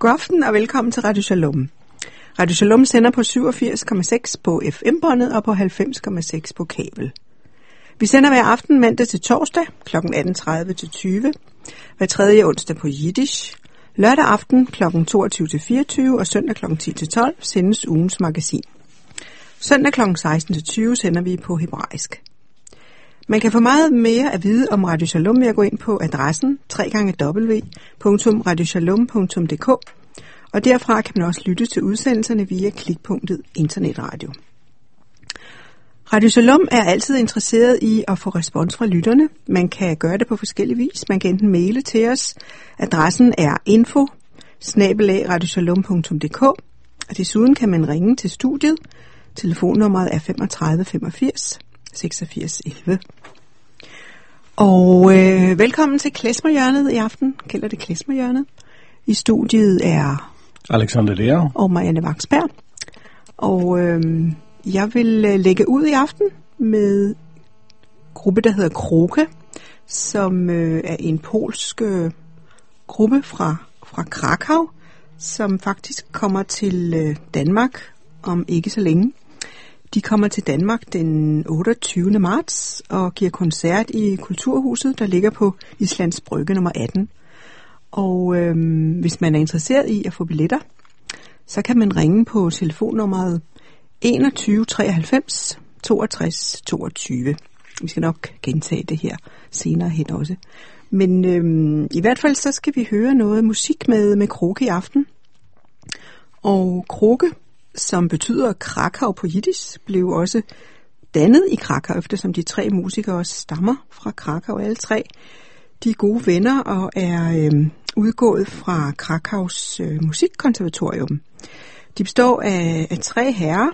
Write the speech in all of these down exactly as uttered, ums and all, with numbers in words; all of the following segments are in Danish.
God aften og velkommen til Radio Shalom. Radio Shalom sender på syvogfirs komma seks på F M-båndet og på halvfems komma seks på kabel. Vi sender hver aften mandag til torsdag kl. atten tredive til tyve, hver tredje onsdag på Yiddish, lørdag aften kl. toogtyve til fireogtyve og søndag kl. ti til tolv sendes ugens magasin. Søndag kl. seksten til tyve sender vi på hebraisk. Man kan få meget mere at vide om Radio Shalom ved at gå ind på adressen w w w punktum radio shalom punktum d k, og derfra kan man også lytte til udsendelserne via klikpunktet internetradio. Radio Shalom er altid interesseret i at få respons fra lytterne. Man kan gøre det på forskellige vis. Man kan enten maile til os. Adressen er info bindestreg radio shalom punktum d k, og desuden kan man ringe til studiet. Telefonnummeret er femogtredive femogfirs seksogfirs elleve. Og øh, velkommen til Klezmerhjørnet i aften. Kalder det Klezmerhjørnet. I studiet er Alexander Lea og Marianne Vaksberg. Og øh, jeg vil øh, lægge ud i aften med gruppe, der hedder Kroke, som øh, er en polsk øh, gruppe fra, fra Krakow, som faktisk kommer til øh, Danmark om ikke så længe. De kommer til Danmark den otteogtyvende marts og giver koncert i Kulturhuset, der ligger på Islands Brygge nummer atten. Og øhm, hvis man er interesseret i at få billetter, så kan man ringe på telefonnummeret enogtyve treoghalvfems toogtres toogtyve. Vi skal nok gentage det her senere hen også. Men øhm, i hvert fald så skal vi høre noget musik med, med Kroke i aften. Og Kroke, som betyder Krakow på jiddisch, blev også dannet i Krakow, eftersom de tre musikere også stammer fra Krakow, alle tre. De er gode venner og er øh, udgået fra Krakows øh, musikkonservatorium. De består af, af tre herrer.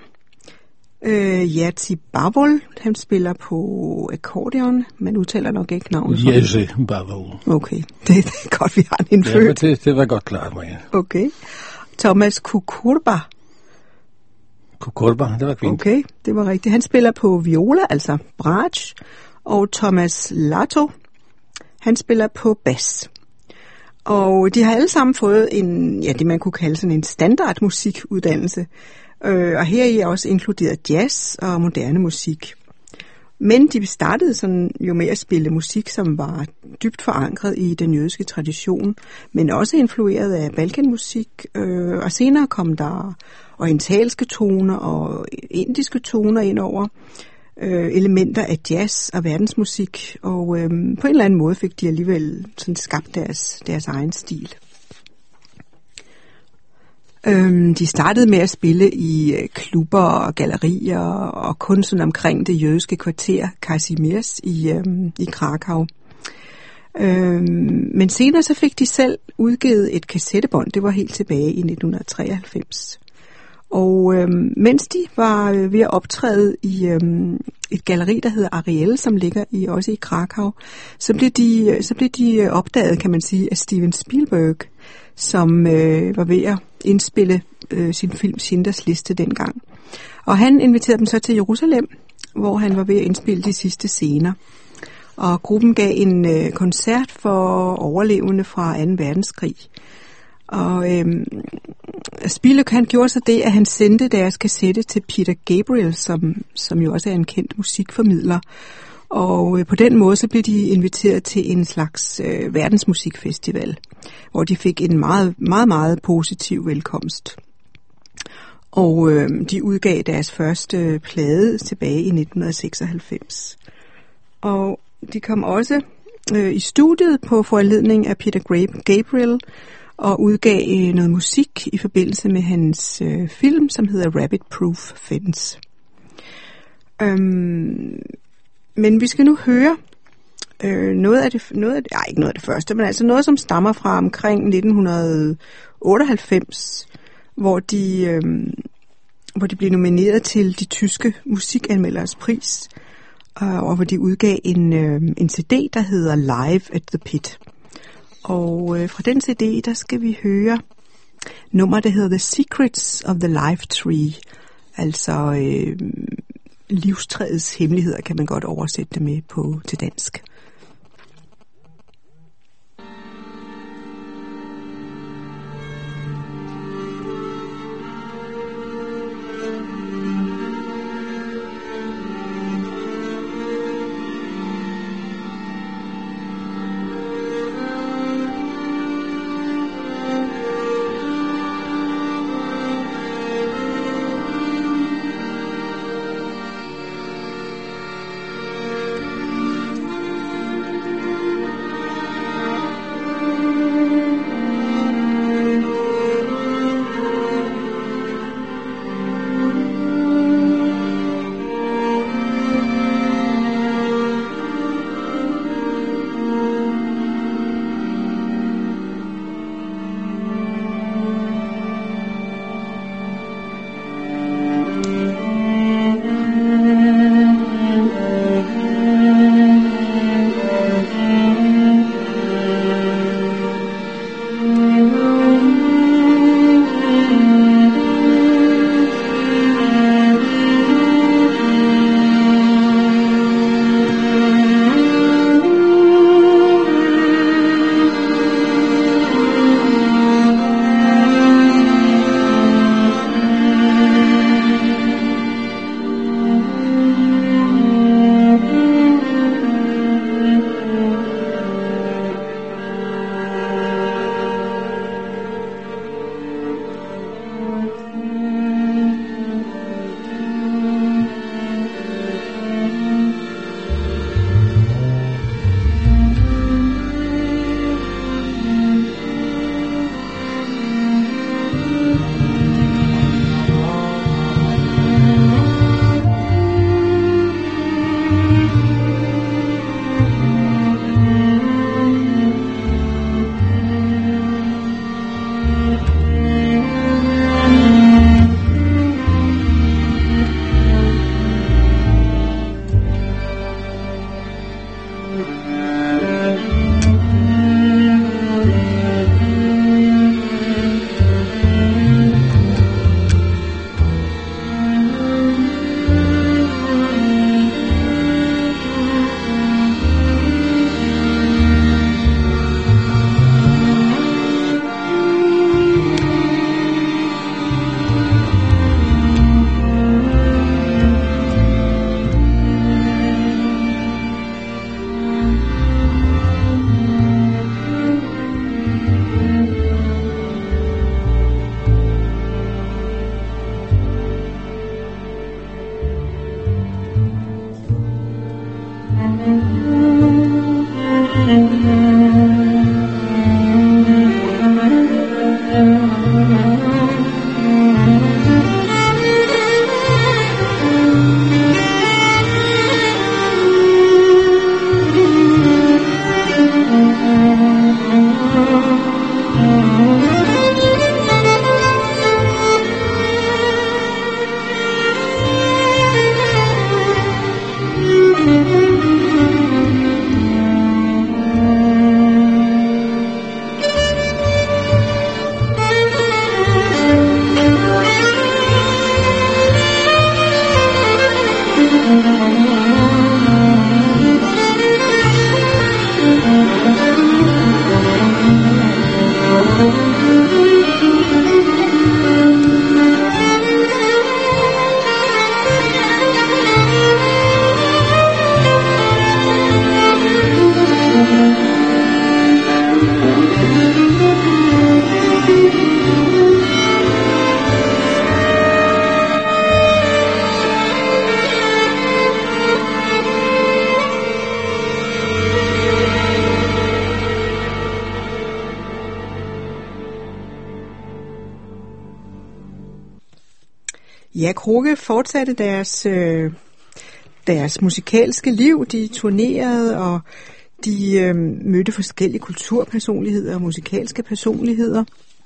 Øh, Jerzy Bawol, han spiller på akkordeon. Man udtaler nok ikke navnet. Jerzy Bawol. Okay, det, det er godt, vi har en indfødt. Det, det var godt klart, Maja. Okay. Thomas Kukurba. Kukurba, det var fint. Okay, det var rigtigt. Han spiller på viola, altså bratsch, og Thomas Lato, han spiller på bas. Og de har alle sammen fået en, ja, det man kunne kalde sådan en standardmusikuddannelse. Øh, og her er også inkluderet jazz og moderne musik. Men de startede sådan jo med at spille musik, som var dybt forankret i den jødiske tradition, men også influeret af balkanmusik, øh, og senere kom der orientalske toner og indiske toner ind over, øh, elementer af jazz og verdensmusik, og øh, på en eller anden måde fik de alligevel sådan skabt deres, deres egen stil. Øhm, de startede med at spille i øh, klubber og gallerier og kun sådan omkring det jødiske kvarter Kazimierz i, øhm, i Krakow. Øhm, men senere så fik de selv udgivet et kassettebånd, det var helt tilbage i nitten treoghalvfems. Og øhm, mens de var øh, ved at optræde i øhm, et galleri, der hedder Ariel, som ligger i, også i Krakow, så blev de, så blev de opdaget, kan man sige, af Steven Spielberg, som øh, var ved at indspille øh, sin film Schindlers Liste dengang. Og han inviterede dem så til Jerusalem, hvor han var ved at indspille de sidste scener. Og gruppen gav en øh, koncert for overlevende fra anden verdenskrig. Og øh, Spielberg, han gjorde så det, at han sendte deres kassette til Peter Gabriel, som, som jo også er en kendt musikformidler. Og øh, på den måde så blev de inviteret til en slags øh, verdensmusikfestival, hvor de fik en meget, meget, meget positiv velkomst. Og øh, de udgav deres første plade tilbage i nitten seksoghalvfems. Og de kom også øh, i studiet på foranledning af Peter Gabriel og udgav øh, noget musik i forbindelse med hans øh, film, som hedder Rabbit Proof Fence. Øhm, men vi skal nu høre øh, noget af det, noget af det, ej, ikke noget af det første, men altså noget, som stammer fra omkring nitten otteoghalvfems, hvor de, øh, hvor de blev nomineret til de tyske musikanmelderes pris, øh, og hvor de udgav en, øh, en C D, der hedder Live at the Pit. Og øh, fra den C D, der skal vi høre nummer, der hedder The Secrets of the Life Tree, altså øh, livstræets hemmeligheder, kan man godt oversætte det med på til dansk. Ja, Krukke fortsatte deres, øh, deres musikalske liv. De turnerede, og de øh, mødte forskellige kulturpersonligheder og musikalske personligheder.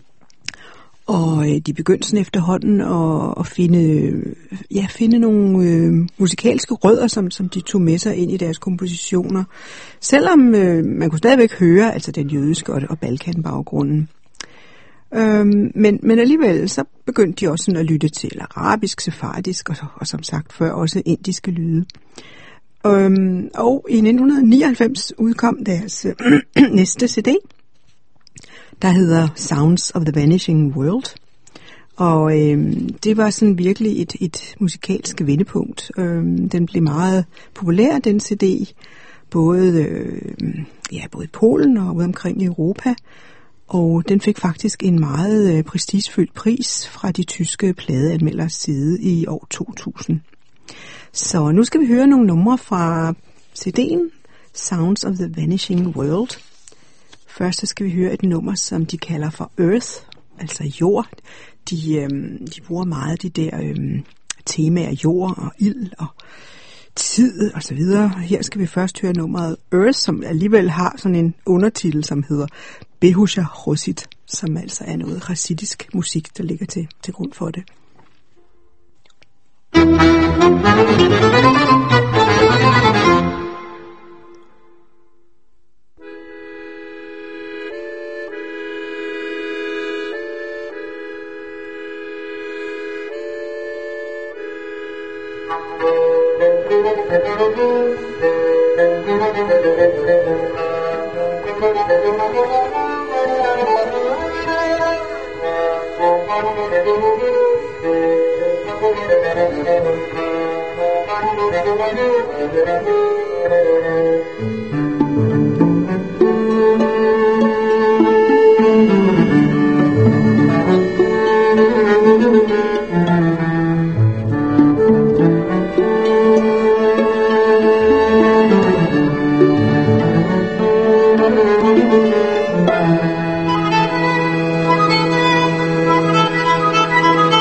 Og øh, de begyndte sådan efterhånden at, at finde, ja, finde nogle øh, musikalske rødder, som, som de tog med sig ind i deres kompositioner. Selvom øh, man kunne stadigvæk høre altså den jødiske og, og Balkan-baggrunden. Øhm, men, men alligevel så begyndte de også sådan at lytte til arabisk, sefardisk og, og som sagt før også indiske lyde. Øhm, og i nitten nioghalvfems udkom deres øh, næste C D, der hedder Sounds of the Vanishing World. Og øhm, det var sådan virkelig et, et musikalsk vendepunkt. Øhm, den blev meget populær, den C D, både, øh, ja, både i Polen og ude omkring i Europa. Og den fik faktisk en meget øh, prestigefyldt pris fra de tyske pladeanmelders side i år to tusind. Så nu skal vi høre nogle numre fra C D'en Sounds of the Vanishing World. Først så skal vi høre et nummer, som de kalder for Earth, altså jord. De, øhm, de bruger meget de der øhm, temaer jord og ild og tid og så videre. Her skal vi først høre nummeret Earth, som alligevel har sådan en undertitel, som hedder Behusha Chosit, som altså er noget chassidisk musik, der ligger til, til grund for det.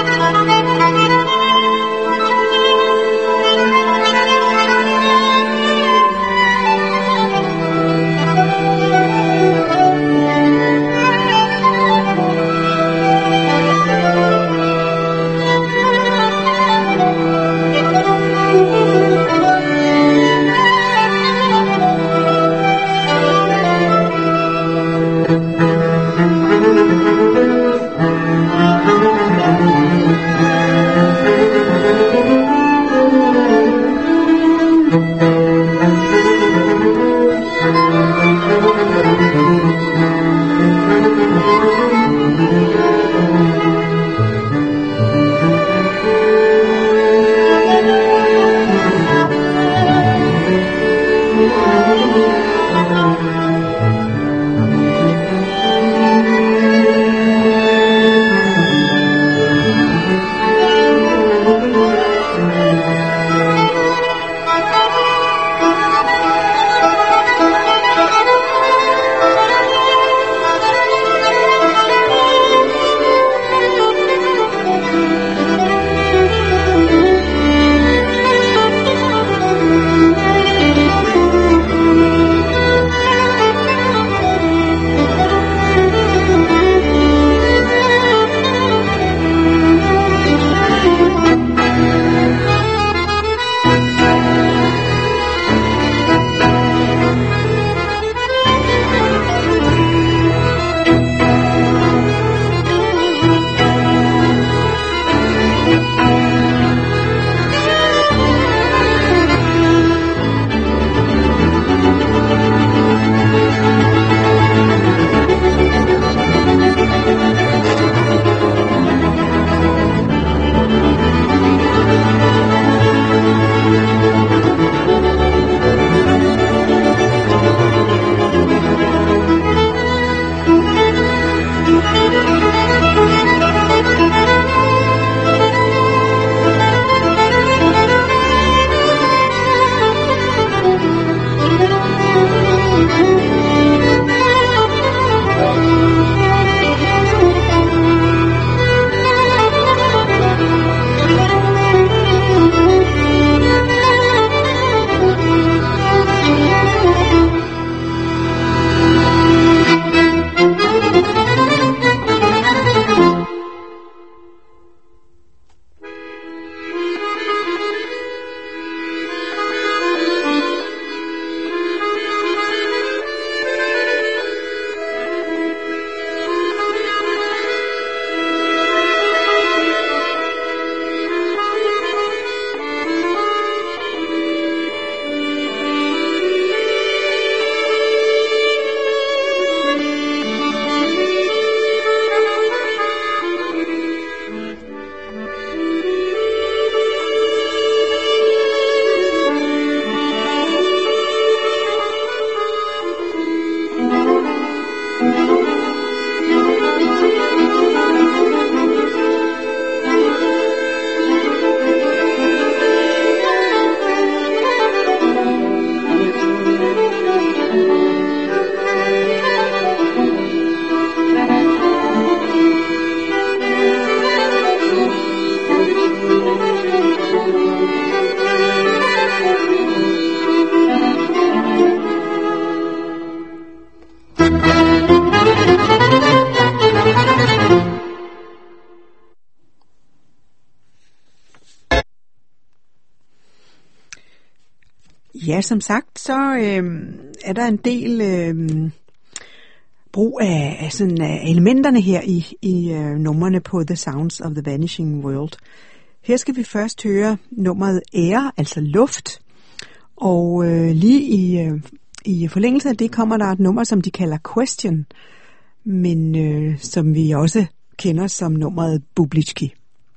Thank you. ja, som sagt, så øh, er der en del øh, brug af, af, sådan, af elementerne her i, i øh, numrene på The Sounds of the Vanishing World. Her skal vi først høre nummeret Air, altså luft. Og øh, lige i, øh, i forlængelse af det kommer der et nummer, som de kalder Question, men øh, som vi også kender som nummeret Bublitski.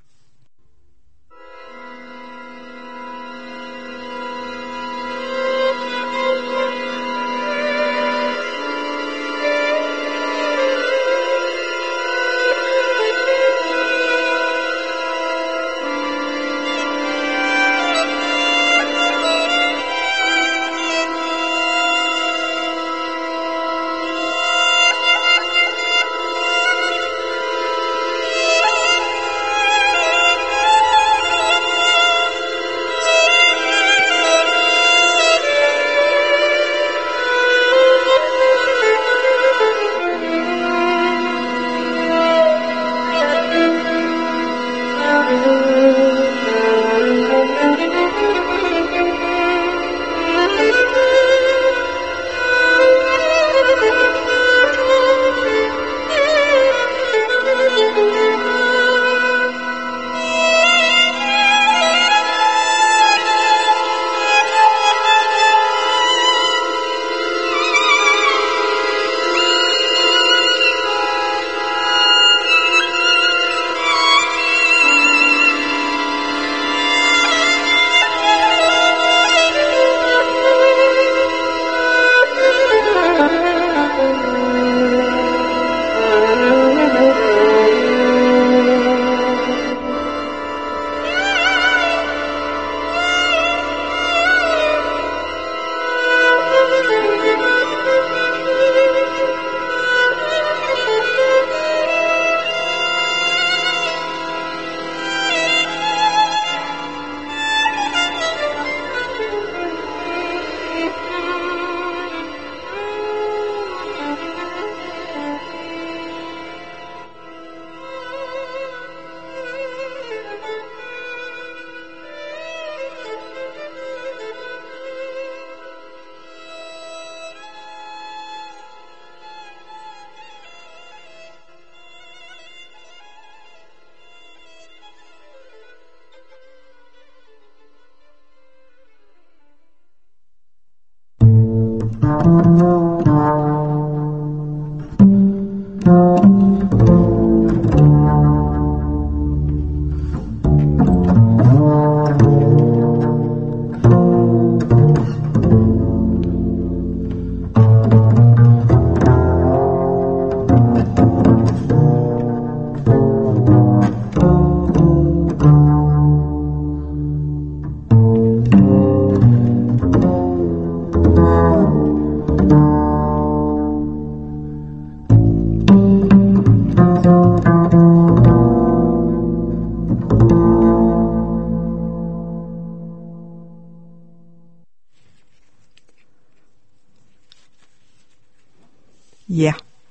Ja.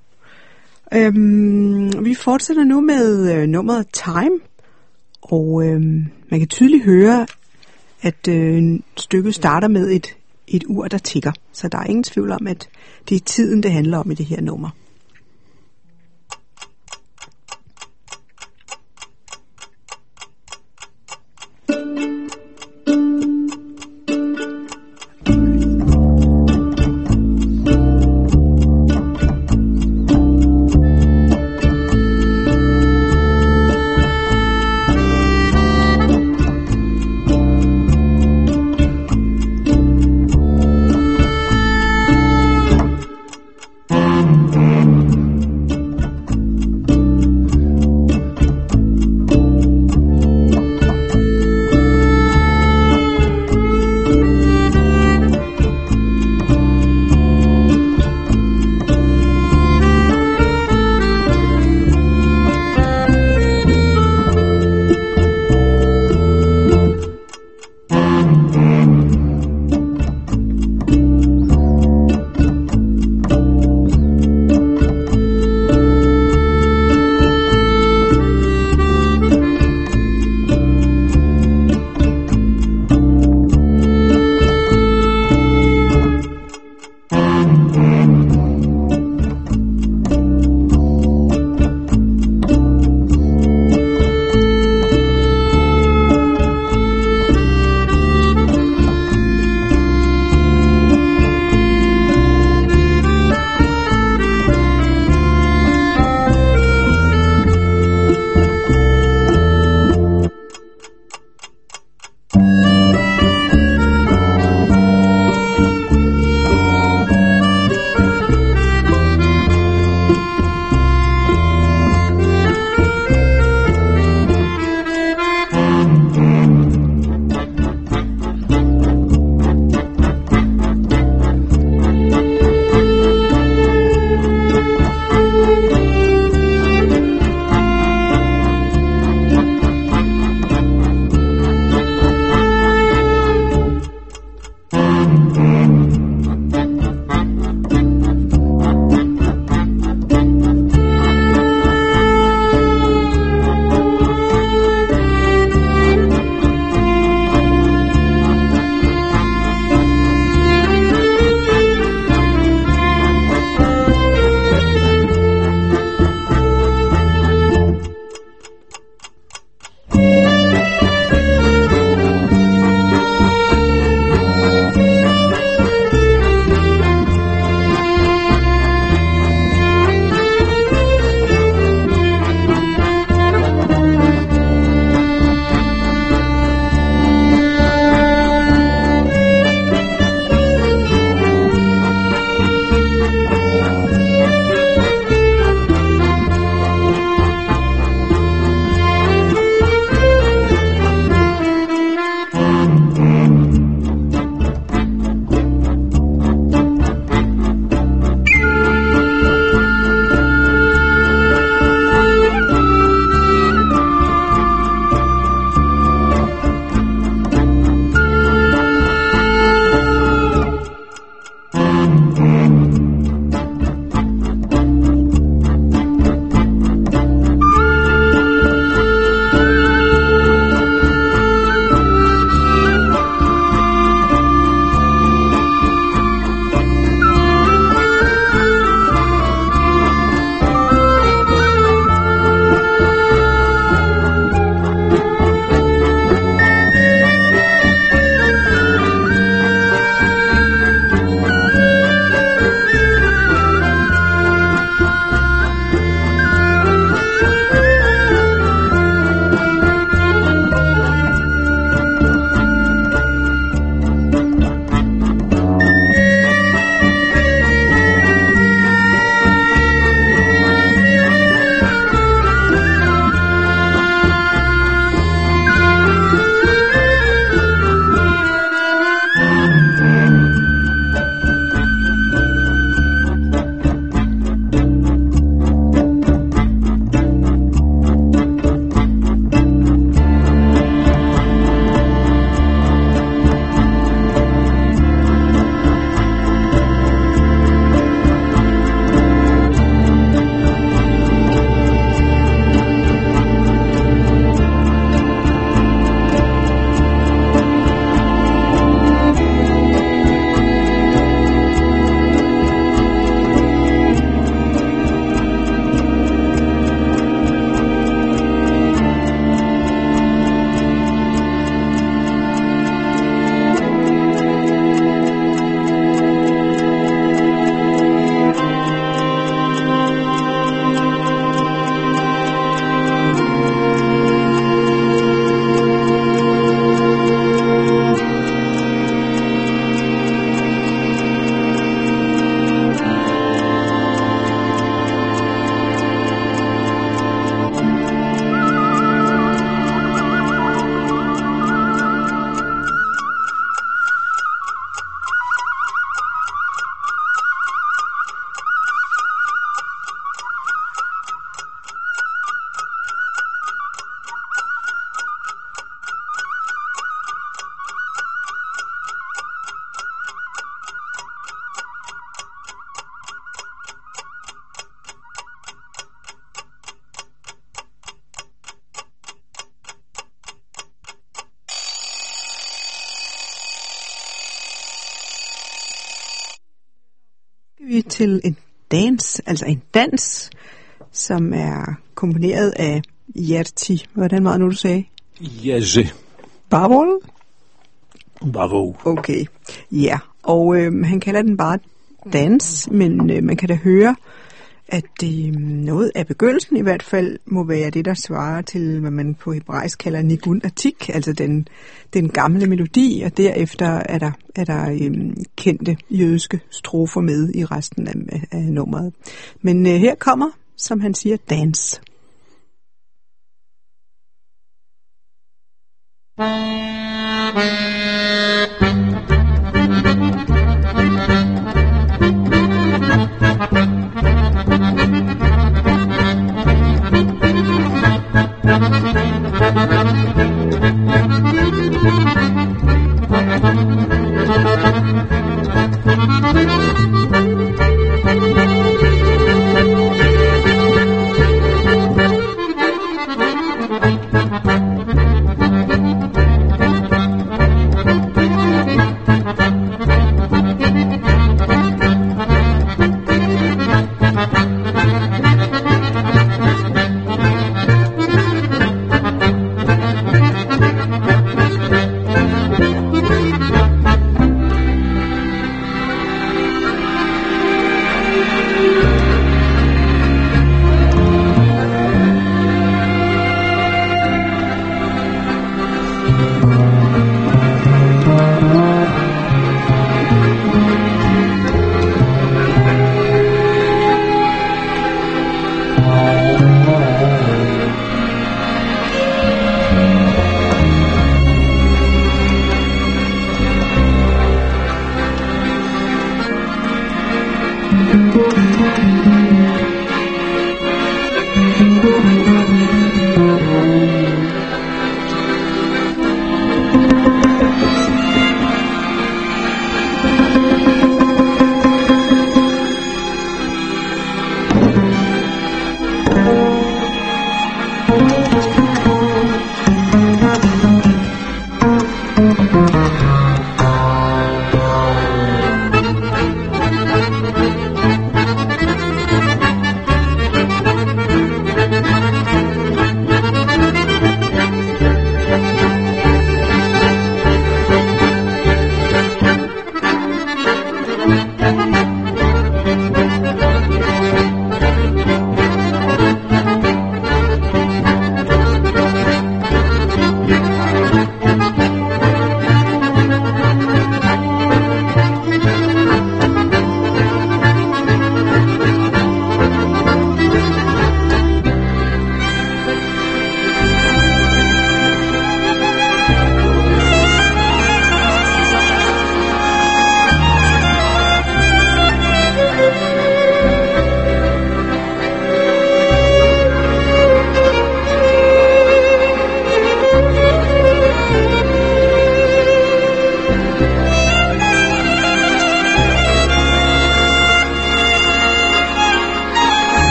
Øhm, vi fortsætter nu med øh, nummeret Time, og øh, man kan tydeligt høre, at øh, stykket starter med et, et ur, der tikker. Så der er ingen tvivl om, at det er tiden, det handler om i det her nummer. Mm-hmm. vi til en dans, altså en dans, som er komponeret af Jerzy. Hvordan var det nu, du sagde? Jerzy. Bavol? Bravo. Okay, ja. Og øh, han kalder den bare dans, men øh, man kan da høre, at øh, noget af begyndelsen i hvert fald må være det, der svarer til, hvad man på hebraisk kalder nigun atik, altså den, den gamle melodi, og derefter er der, er der øh, kendte jødiske strofer med i resten af, af, af nummeret. Men øh, her kommer, som han siger, dans.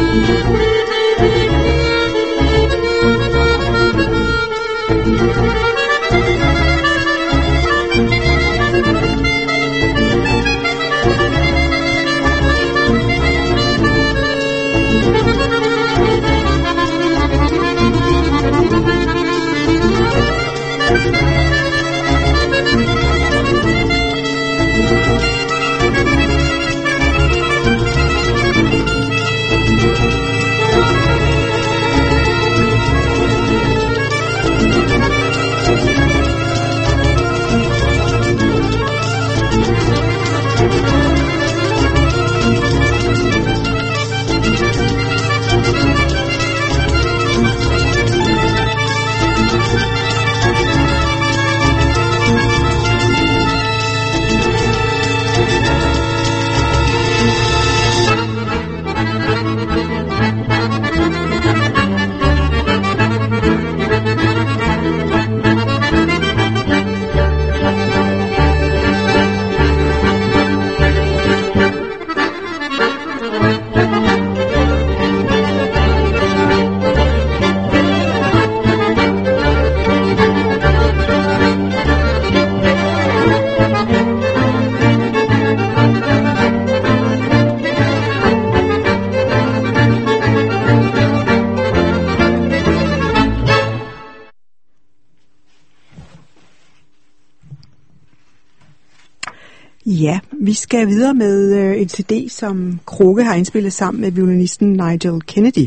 Ja, vi skal videre med øh, en C D, som Kroke har indspillet sammen med violinisten Nigel Kennedy.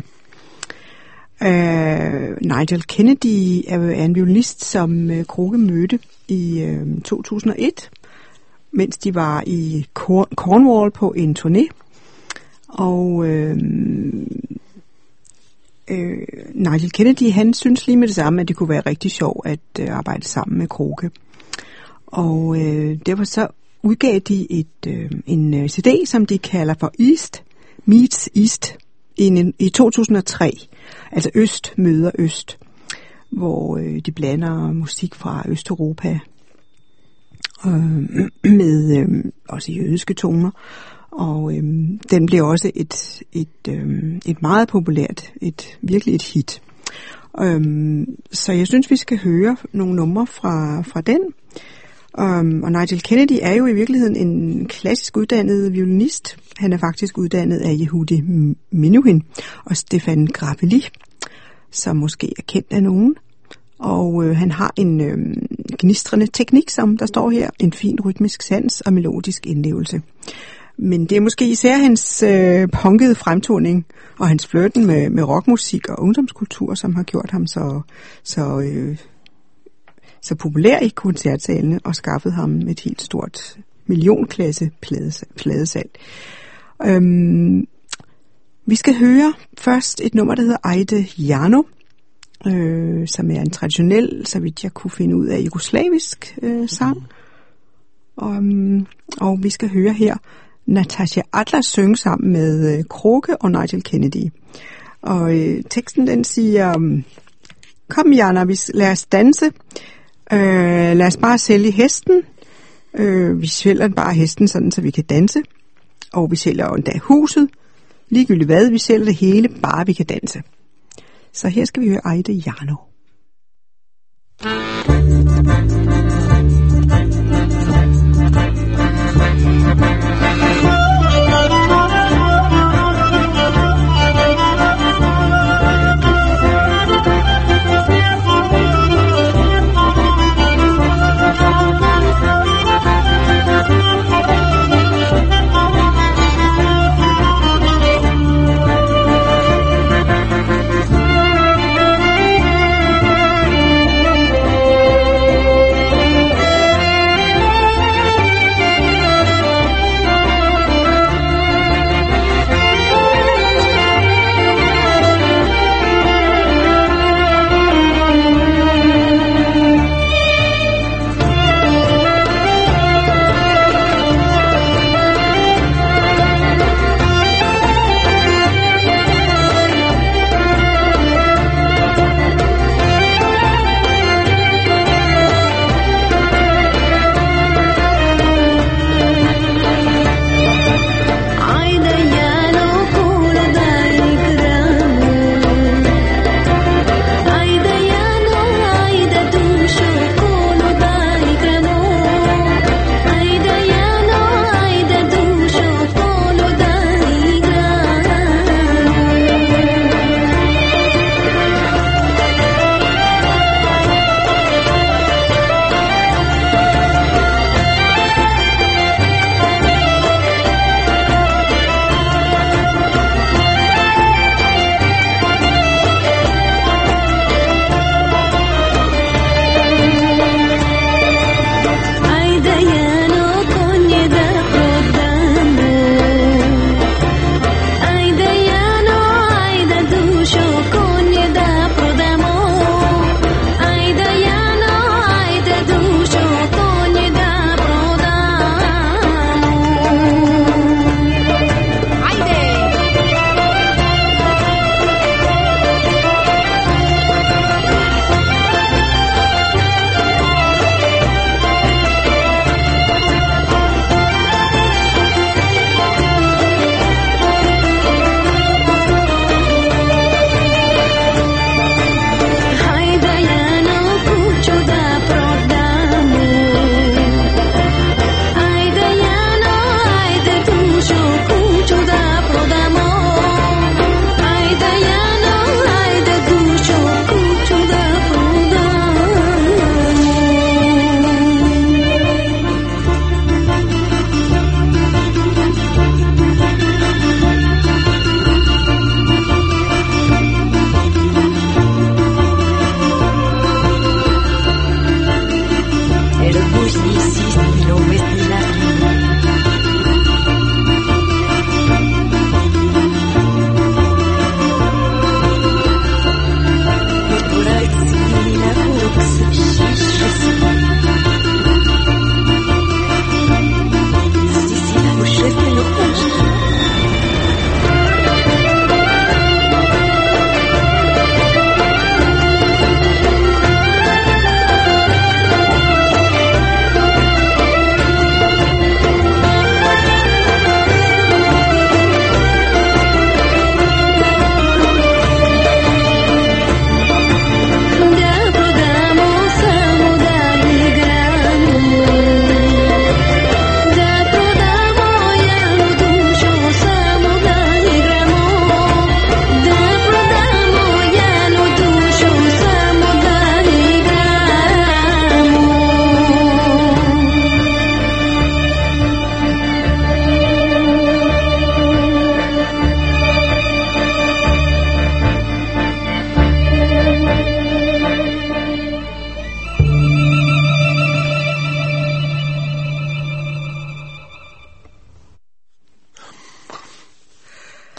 Øh, Nigel Kennedy er, er en violinist, som øh, Kroke mødte i øh, to tusind og et, mens de var i Corn- Cornwall på en turné. Og øh, øh, Nigel Kennedy, han synes lige med det samme, at det kunne være rigtig sjovt at øh, arbejde sammen med Kroke. Og øh, derfor så udgav de et, øh, en C D, som de kalder for East Meets East i, en, i to tusind og tre. Altså Øst møder Øst, hvor øh, de blander musik fra Østeuropa øh, med øh, også jødiske toner. Og øh, den blev også et, et, øh, et meget populært, et virkelig et hit. Øh, så jeg synes, vi skal høre nogle numre fra, fra den. Um, og Nigel Kennedy er jo i virkeligheden en klassisk uddannet violinist. Han er faktisk uddannet af Yehudi Menuhin og Stefan Grappelli, som måske er kendt af nogen. Og øh, han har en øh, gnistrende teknik, som der står her, en fin rytmisk sans og melodisk indlevelse. Men det er måske især hans øh, punkede fremtoning og hans flirten med, med rockmusik og ungdomskultur, som har gjort ham så... så øh, så populær i koncertsalene og skaffet ham et helt stort millionklasse pladesalg. Øhm, vi skal høre først et nummer, der hedder Ajde Jano, øh, som er en traditionel, så vidt jeg kunne finde ud af, jugoslavisk øh, sang. Um, og vi skal høre her Natasha Atlas synge sammen med øh, Kroke og Nigel Kennedy. Og øh, teksten den siger, kom Jana, vi, lad os danse. Øh, lad os bare sælge hesten. Øh, vi sælger bare hesten, sådan så vi kan danse. Og vi sælger endda huset. Ligegyldigt hvad, vi sælger det hele, bare vi kan danse. Så her skal vi høre Ajde Jano.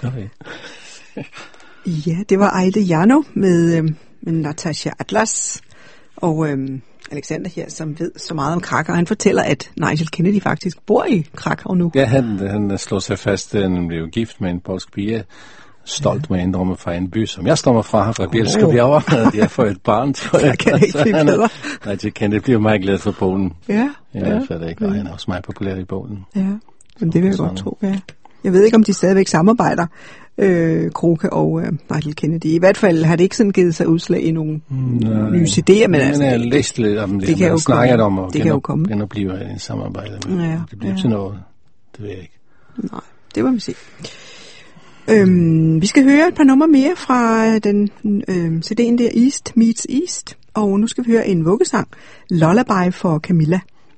Okay. Ja, det var Aida Jano med, øh, med Natasha Atlas og øh, Alexander her, som ved så meget om Krakow. Han fortæller, at Nigel Kennedy faktisk bor i Krakow nu. Ja, han, han slår sig fast, han blev gift med en polsk pige. Stolt med en drømme fra en by, som jeg stammer fra, fra Bielsko Bjerge. De har fået et barn, tror jeg. Jeg kan ikke blive bedre. Nigel Kennedy bliver meget glad for Polen. Ja. I hvert fald ikke, og han er også meget populær i Polen. Ja, men det vil jeg godt tro, ja. Jeg ved ikke, om de stadigvæk samarbejder, øh, Kroke og øh, Nigel Kennedy. I hvert fald har det ikke sådan givet sig udslag i nogle Nej. nye idéer, men, men altså... jeg har læst lidt om det, det kan jo snakket om at genoplive genoplive en samarbejde, men ja, det bliver ja. til noget. Det ved jeg ikke. Nej, det må vi se. Øhm, vi skal høre et par numre mere fra den øh, C D'en der, East Meets East, og nu skal vi høre en vuggesang, Lullaby for Camilla.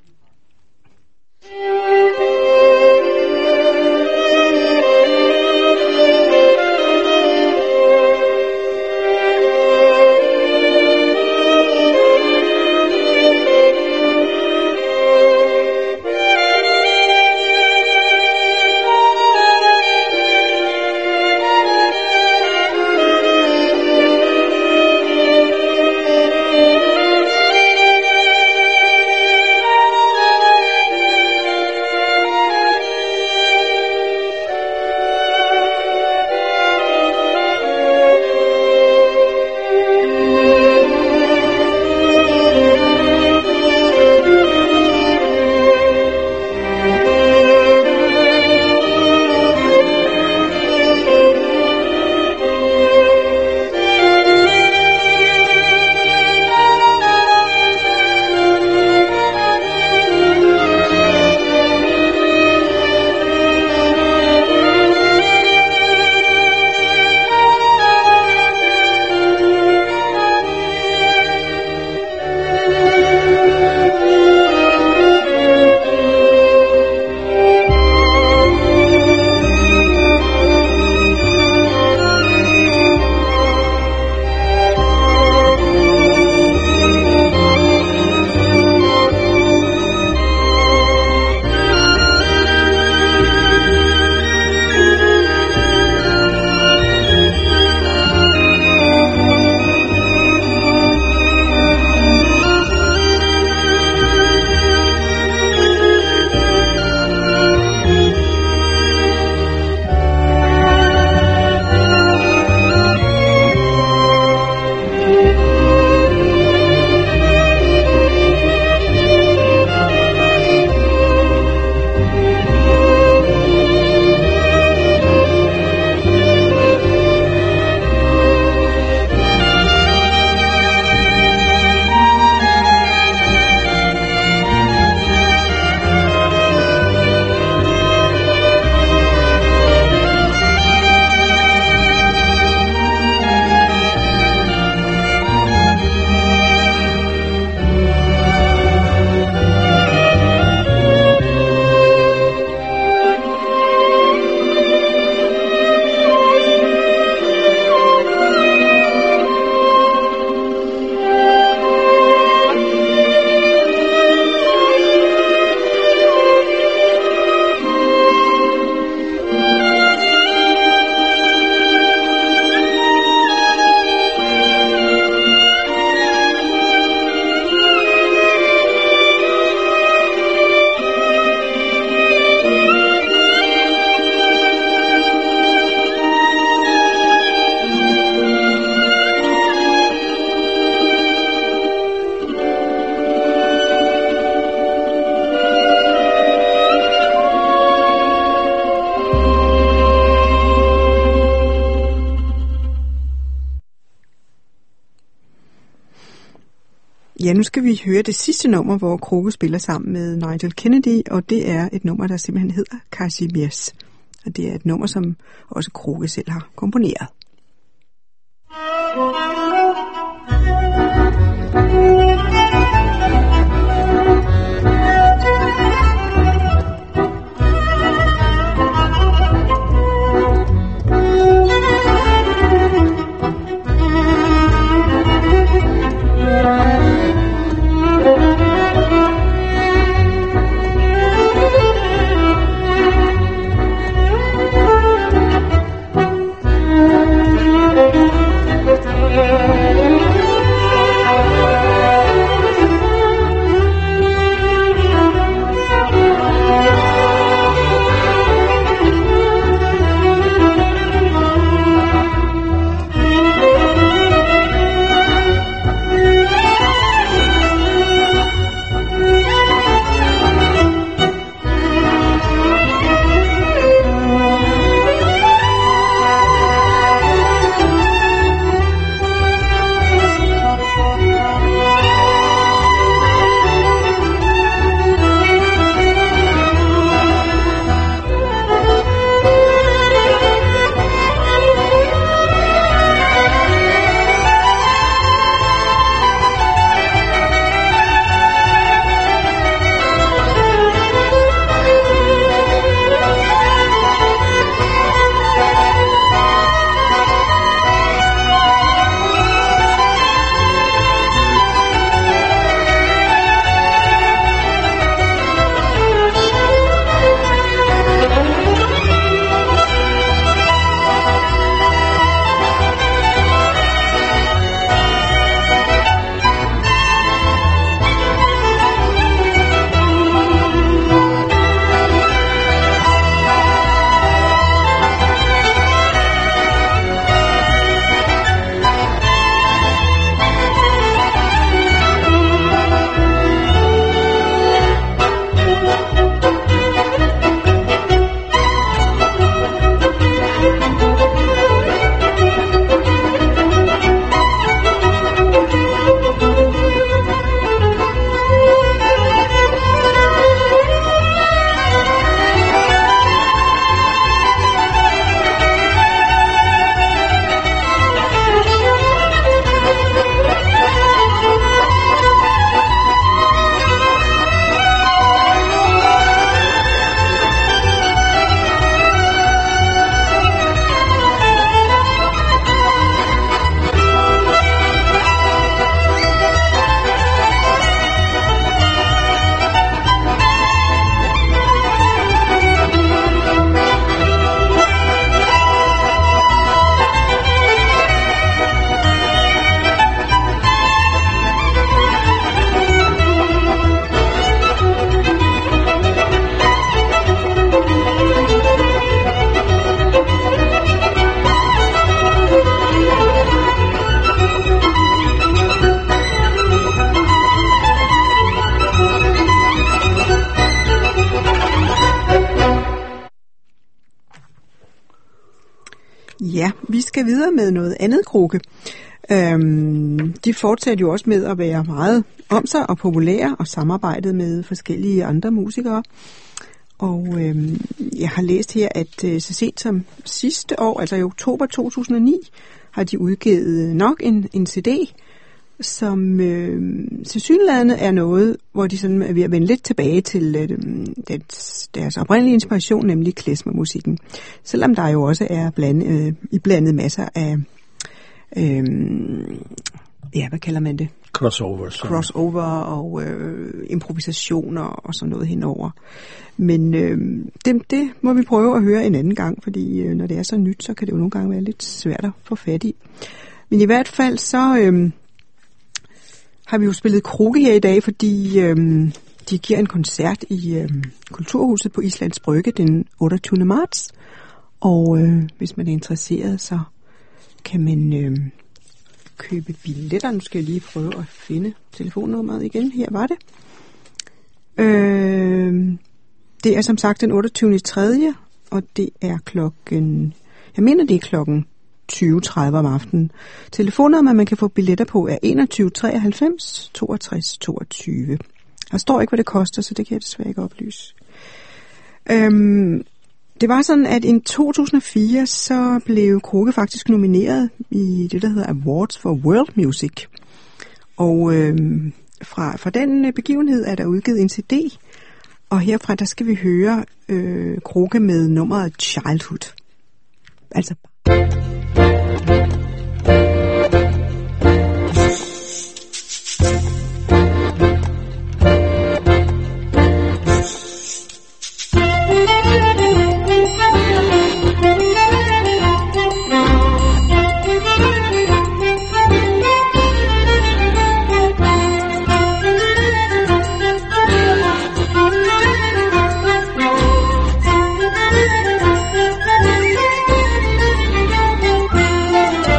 Ja, nu skal vi høre det sidste nummer, hvor Kroke spiller sammen med Nigel Kennedy, og det er et nummer, der simpelthen hedder Kazimierz. Og det er et nummer, som også Kroke selv har komponeret. Ja, vi skal videre med noget andet krukke. Øhm, de fortsatte jo også med at være meget om sig og populære og samarbejdet med forskellige andre musikere. Og øhm, jeg har læst her, at øh, så sent som sidste år, altså i oktober to tusind og ni, har de udgivet nok en, en C D, som øh, tilsyneladende er noget, hvor de sådan er ved at vende lidt tilbage til øh, deres, deres oprindelige inspiration, nemlig klezmermusikken. Selvom der jo også er blandet, øh, iblandet masser af, øh, ja, hvad kalder man det? Crossovers. Crossover og øh, improvisationer og sådan noget henover. Men øh, det, det må vi prøve at høre en anden gang, fordi øh, når det er så nyt, så kan det jo nogle gange være lidt svært at få fat i. Men i hvert fald så øh, har vi jo spillet krukke her i dag, fordi øh, de giver en koncert i øh, Kulturhuset på Islands Brygge den otteogtyvende marts. Og øh, hvis man er interesseret, så kan man øh, købe billetter. Nu skal jeg lige prøve at finde telefonnummeret igen. Her var det. Øh, det er som sagt den otteogtyvende tredje og det er klokken, jeg mener det er klokken tyve tredive om aftenen. Telefonnummer, man kan få billetter på, er enogtyve treoghalvfems toogtres toogtyve. Der står ikke, hvad det koster, så det kan jeg desværre ikke oplyse. Øhm, det var sådan, at i to tusind og fire, så blev krukke faktisk nomineret i det, der hedder Awards for World Music. Og øhm, fra, fra den begivenhed er der udgivet en C D, og herfra, der skal vi høre øh, krukke med nummeret Childhood. Altså Thank you.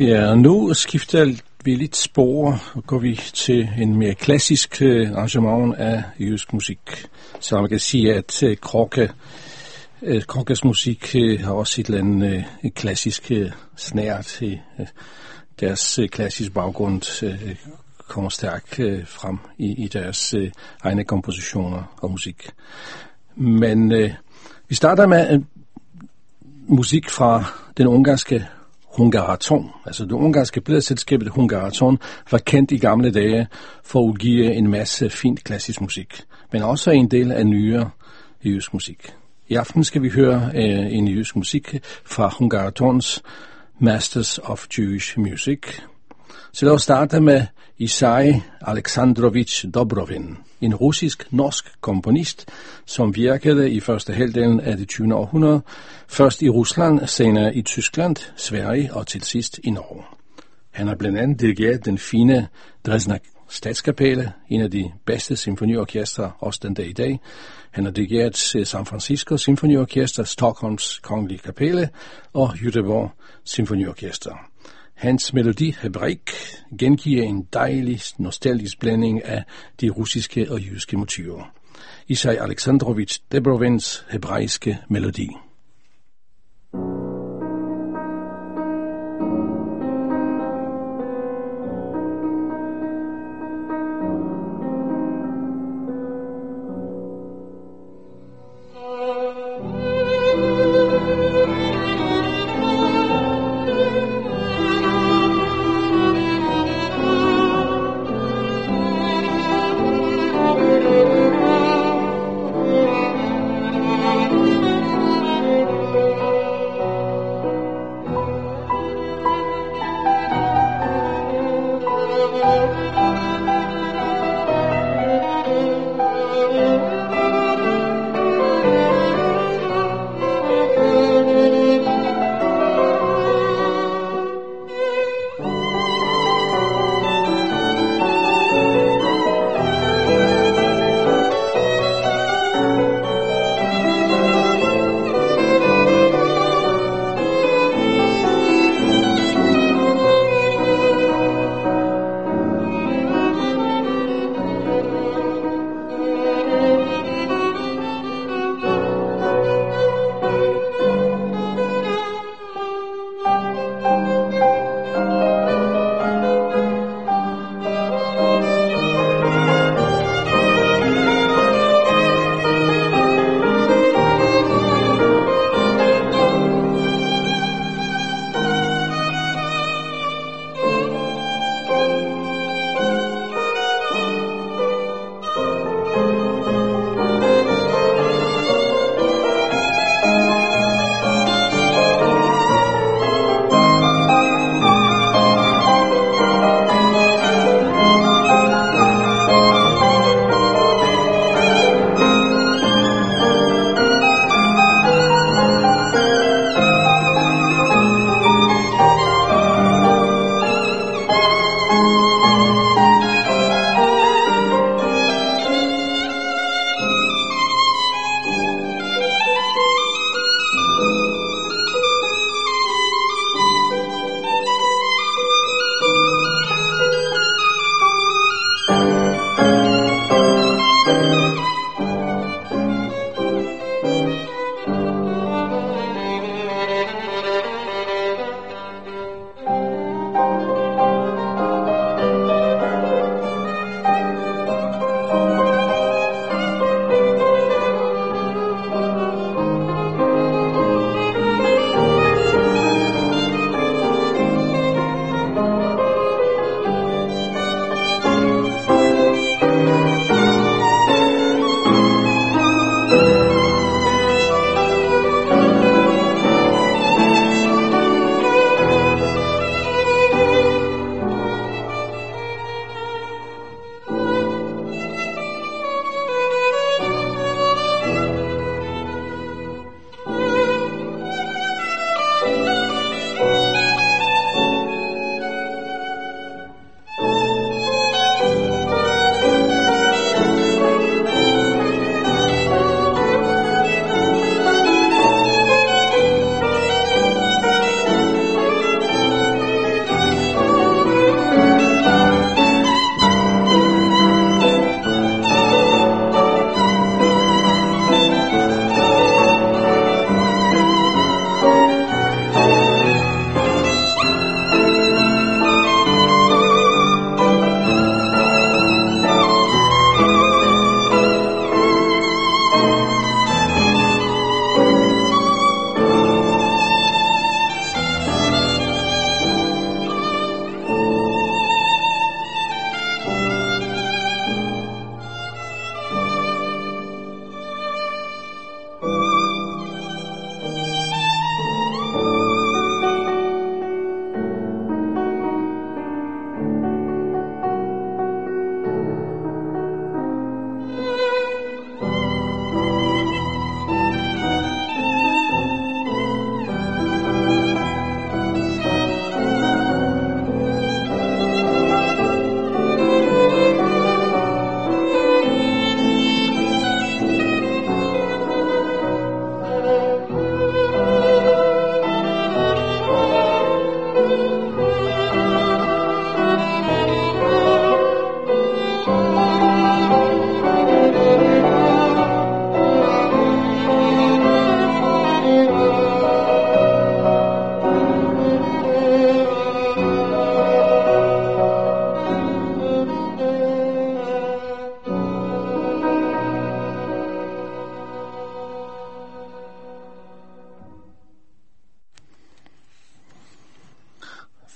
Ja, og nu skifter vi lidt spor, og går vi til en mere klassisk uh, arrangement af jysk musik. Så man kan sige, at uh, Kråke, uh, Kråkes musik uh, har også et eller andet uh, klassisk uh, snært. Uh, deres uh, klassiske baggrund uh, kommer stærkt uh, frem i, i deres uh, egne kompositioner og musik. Men uh, vi starter med uh, musik fra den ungarske Hungaraton. Altså det ungarske pladeselskabet Hungaraton var kendt i gamle dage for at udgive en masse fint klassisk musik, men også en del af nyere jysk musik. I aften skal vi høre uh, en jysk musik fra Hungaratons Masters of Jewish Music. Så lad os starte med Isai Alexandrovich Dobrovin, en russisk-norsk komponist, som virkede i første halvdelen af det tyvende århundrede, først i Rusland, senere i Tyskland, Sverige og til sidst i Norge. Han har blandt andet dirigeret den fine Dresdner Statskapelle, en af de bedste symfoniorkestre også den dag i dag. Han har dirigeret San Francisco Symfoniorkester, Stockholms Kongelige Kapelle og Göteborg Symfoniorkester. Hans melodi Hebraik gengiver en dejlig, nostalgisk blanding af de russiske og jyske motiver. Isai Alexandrovich Dobrovins hebraiske melodi.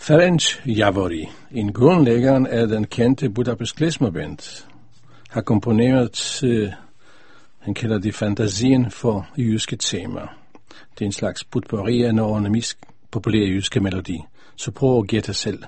Ferenc Javori, en grundlæggeren af den kendte Budapest Klezmer Band, har komponeret, øh, han kalder det fantasien for jyske temaer. Det er en slags potpourri af nogle af de mest populære jyske melodi. Så prøv at gætte selv.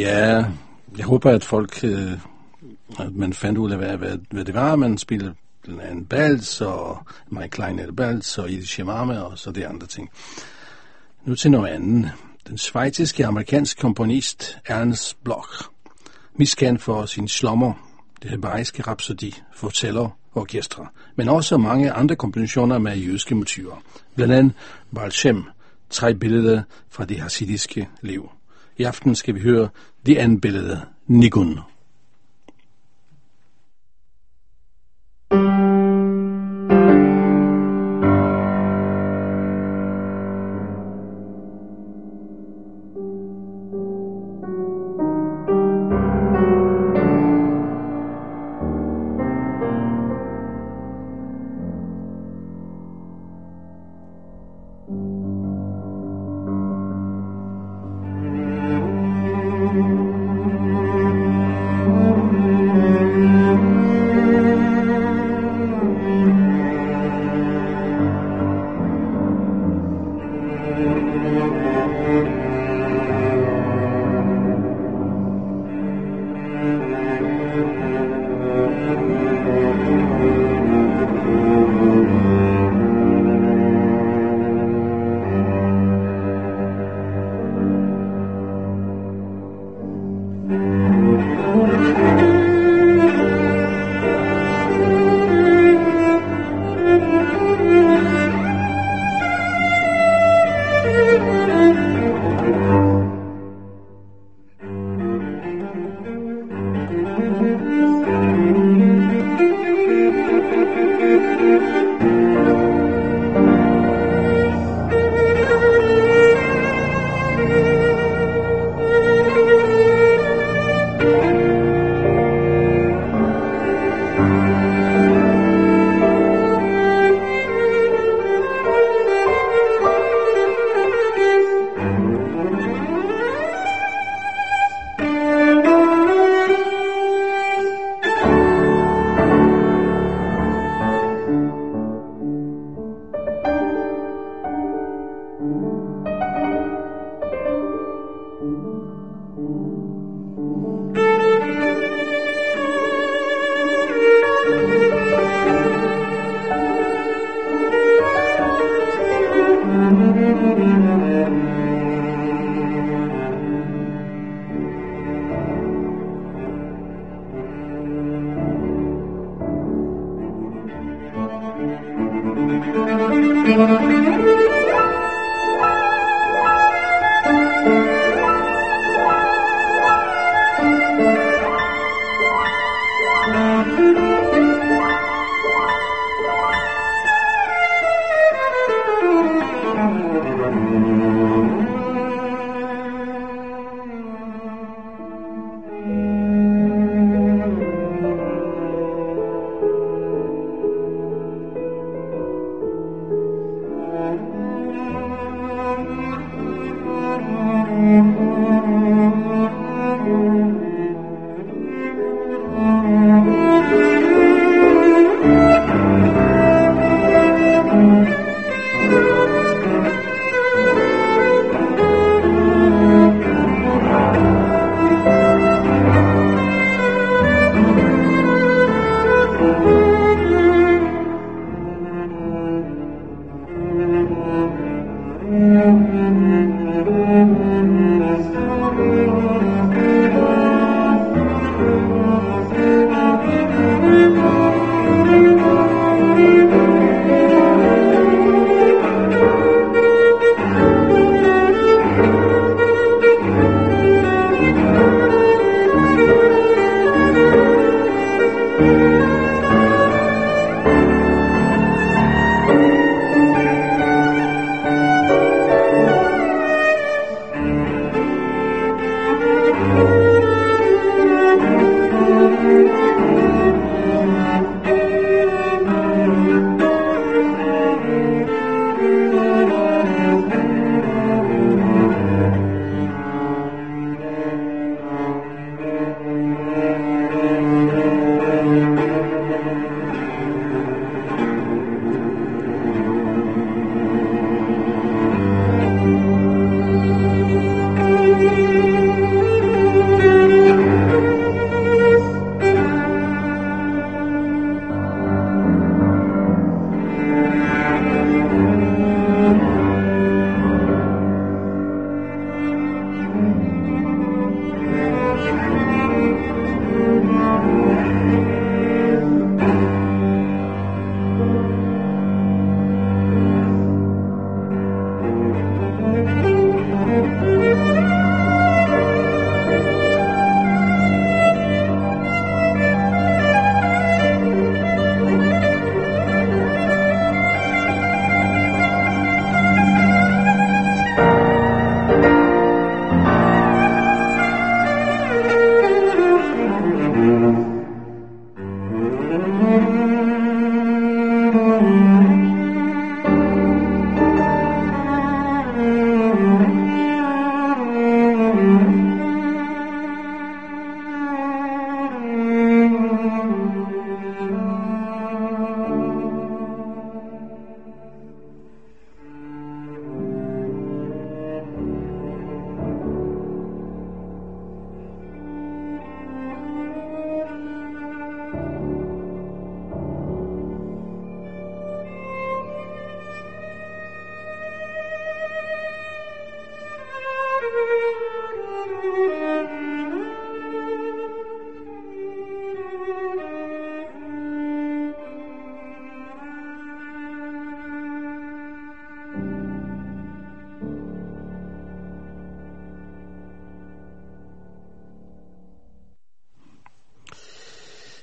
Ja, jeg håber, at folk, øh, at man fandt ud af, hvad, hvad, hvad det var. Man spillede en bals, og Mein kleiner Bals, og Yiddish Mame, og så de andre ting. Nu til noget andet. Den schweiziske amerikanske komponist Ernst Bloch, miskendt for sin slummer, det hebraiske rhapsodi, fortæller orkestre, men også mange andre kompositioner med jødiske motiver. Blandt andet Baal Shem, tre billeder fra det hasidiske liv. I aften skal vi høre det andet billede, Nigun.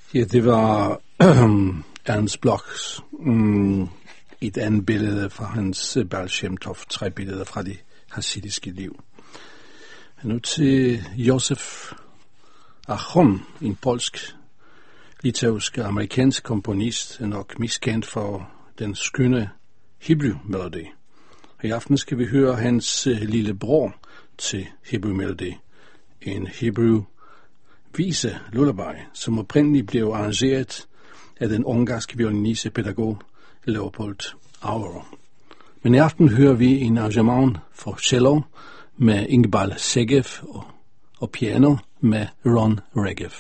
Ja, det var Ernst Blochs mm, et andet billede fra hans Baal Shem Tov, tre billeder fra det hasidiske liv. Nu til Josef Achon, en polsk, litauisk, amerikansk komponist, er nok mest kendt for den skønne Hebrew-melodi. I aften skal vi høre hans uh, lille bror til Hebrew-melodi, en Hebrew-vise lullaby, som oprindeligt blev arrangeret af den ungarske violiniste pædagog Leopold Auer. Men i aften hører vi en arrangement for cello med Ingbal Segev og, og piano med Ron Regev.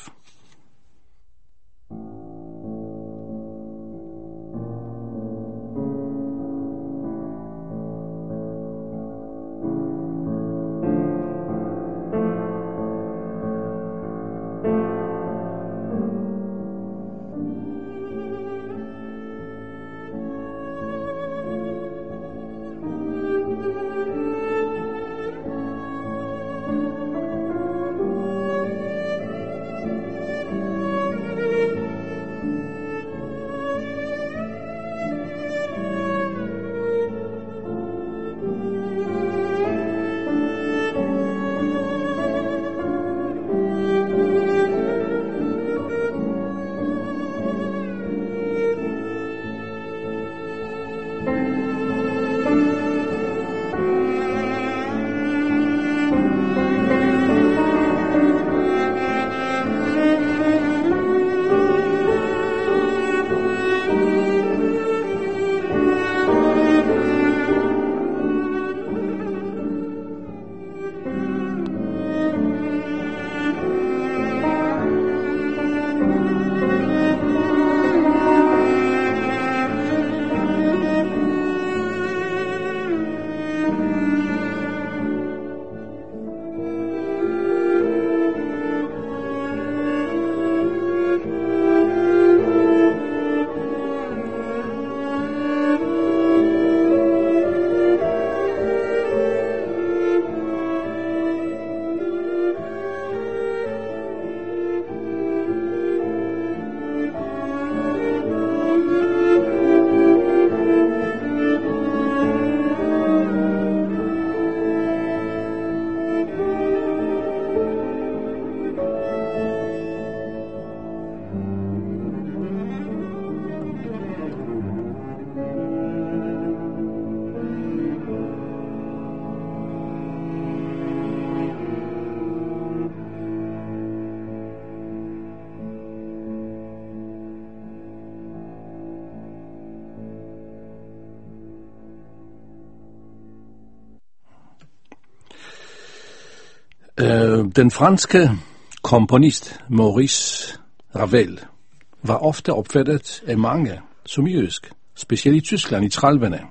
Den franske komponist Maurice Ravel var ofte opfattet af mange som jødisk, specielt i Tyskland i trediverne.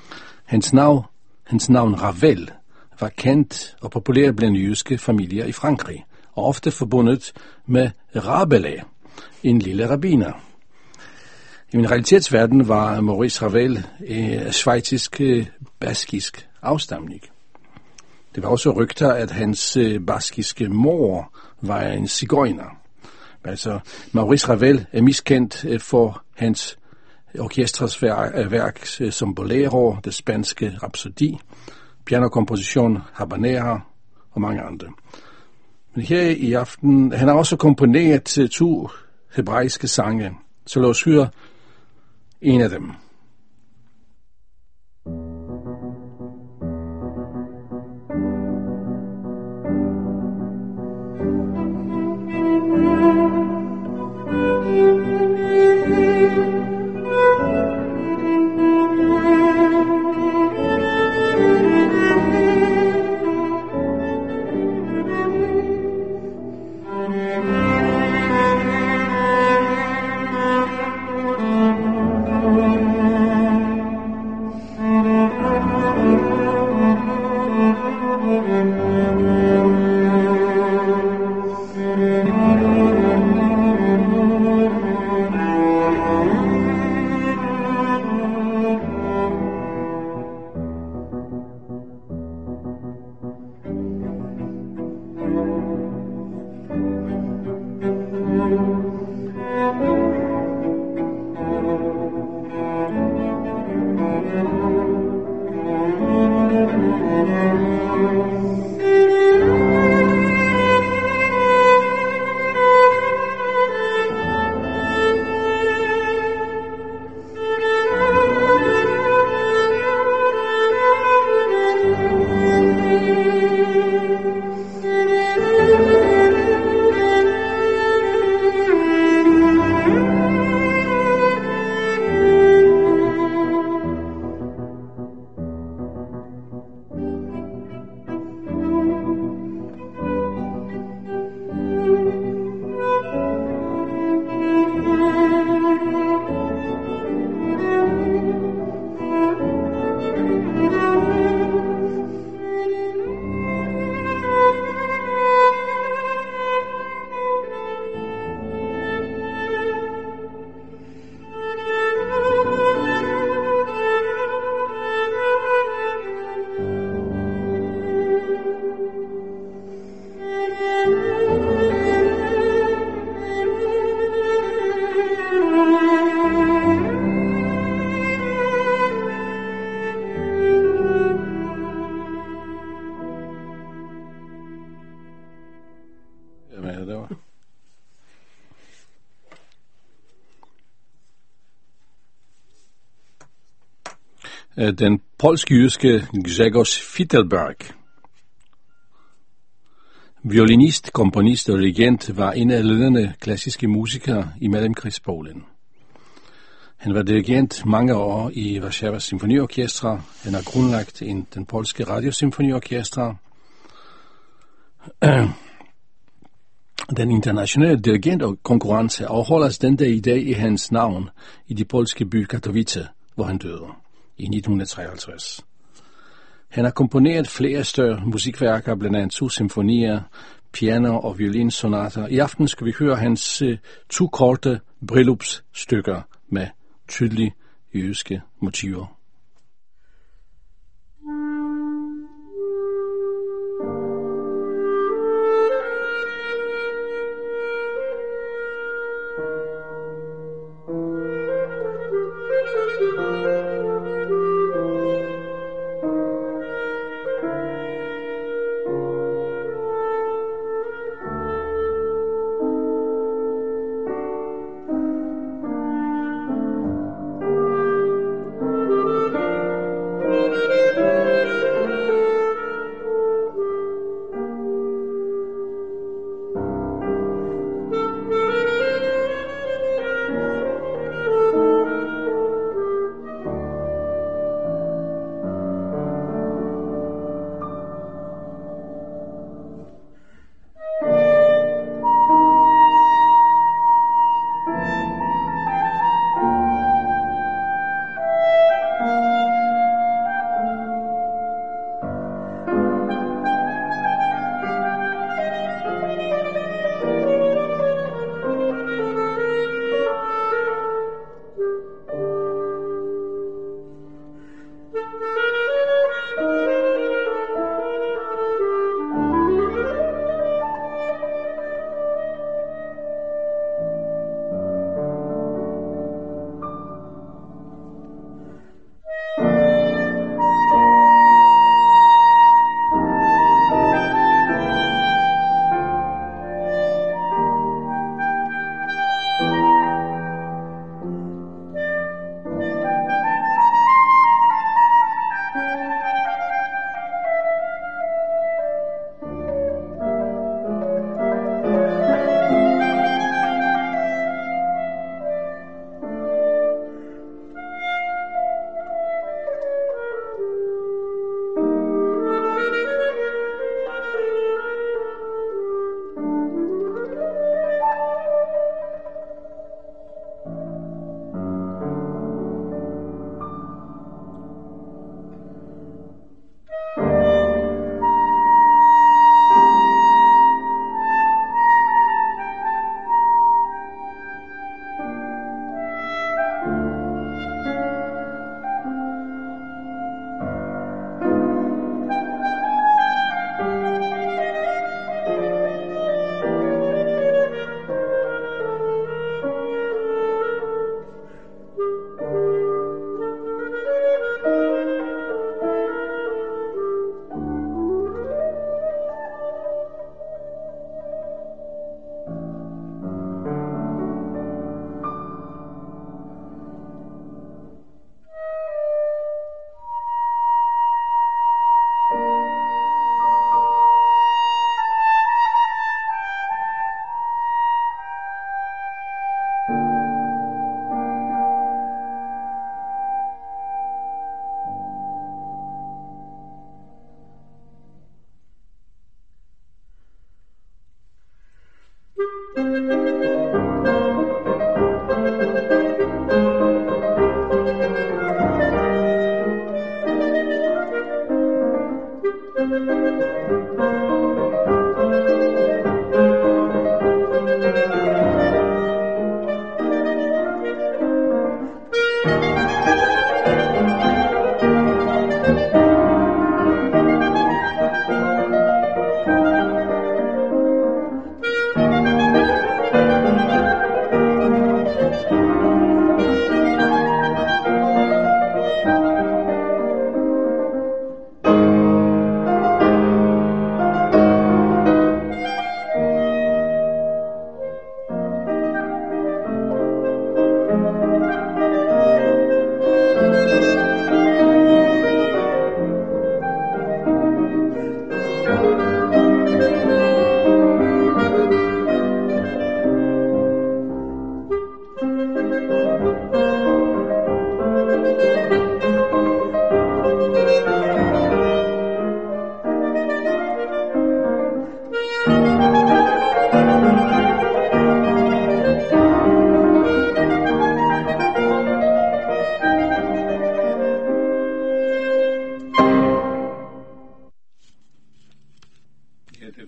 Hans navn, hans navn Ravel var kendt og populær blandt jødiske familier i Frankrig, og ofte forbundet med Rabelais, en lille rabbiner. I min realitetsverden var Maurice Ravel af schweizisk-baskisk afstamning. Det var også rygter, at hans baskiske mor var en zigøjner. Altså, Maurice Ravel er mest kendt for hans orkestres værk som Bolero, det spanske Rhapsodi, pianokomposition Habanera og mange andre. Men her i aften, han har også komponeret to hebraiske sange, så lad os høre en af dem. Thank you. den polsk-jyske Grzegorz Fidelberg. Violinist, komponist og dirigent, var en af ledende klassiske musikere i mellemkrigspolen. Han var dirigent mange år i Warszawas symfoniorkestra. Han har grundlagt en, den polske radiosymfoniorkestra. Den internationale dirigentkonkurrence afholdes den dag i dag i hans navn i de polske by Katowice, hvor han døde i nitten treoghalvtreds. Han har komponeret flere større musikværker, blandt andet to symfonier, piano- og violinsonater. I aften skal vi høre hans uh, to korte bryllupsstykker med tydelige jødiske motiver.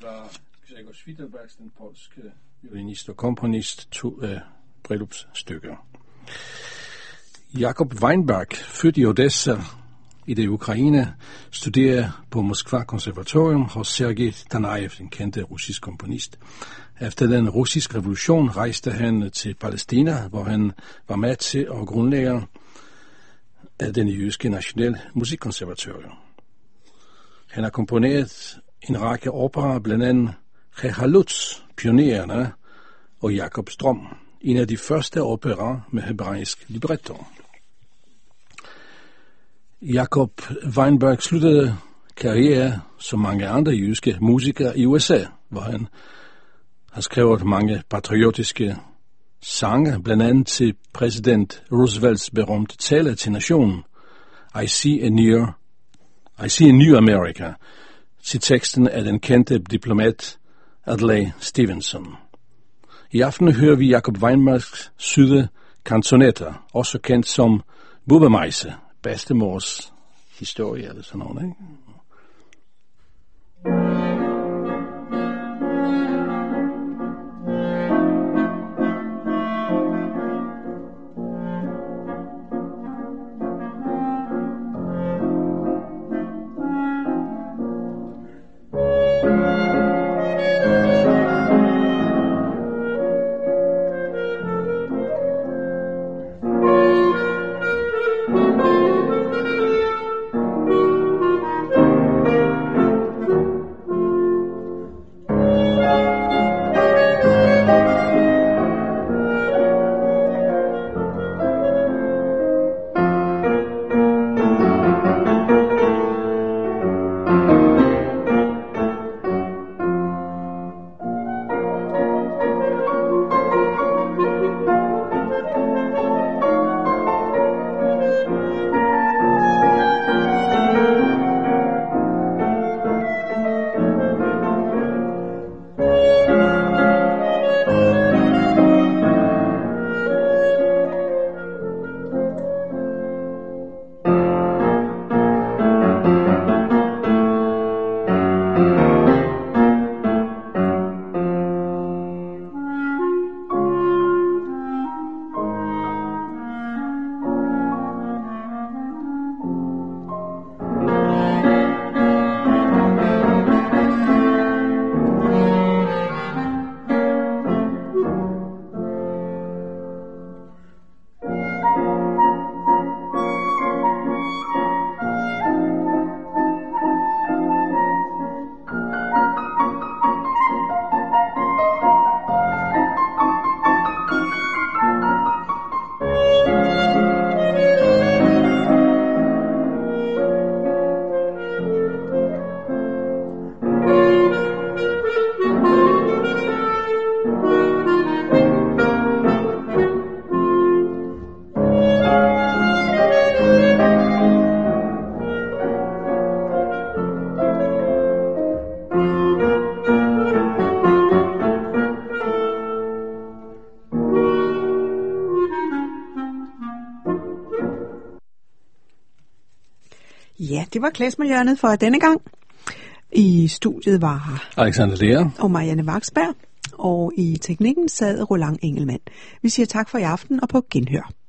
var Grzegorz Świtelbergs, den polske violinist og komponist, to af Brelups stykker. Jakob Weinberg, født i Odessa i det Ukraine, studerer på Moskva konservatorium hos Sergej Tanajev, den kendte russisk komponist. Efter den russiske revolution rejste han til Palæstina, hvor han var med til at grundlægge af den jødiske nationale musikkonservatorium. Han har komponeret en række operaer, blandt andet Chehaluts, Pionererne og Jakobs Drøm, en af de første operaer med hebraisk libretto. Jakob Weinberg sluttede karriere som mange andre jødiske musikere i U S A, hvor han har skrevet mange patriotiske sange, blandt andet til præsident Roosevelts berømte tale til nationen, I see a new, I see a new America, til teksten af den kendte diplomat Adlai Stevenson. I aften hører vi Jakob Weinbergs syde kanzonetter, også kendt som Bubbemeise, bedstemors historie eller sådan noget, ikke? Ja, det var Klezmer-hjørnet for denne gang. I studiet var Alexander Lea og Marianne Vaksberg, og i teknikken sad Roland Engelmann. Vi siger tak for i aften og på genhør.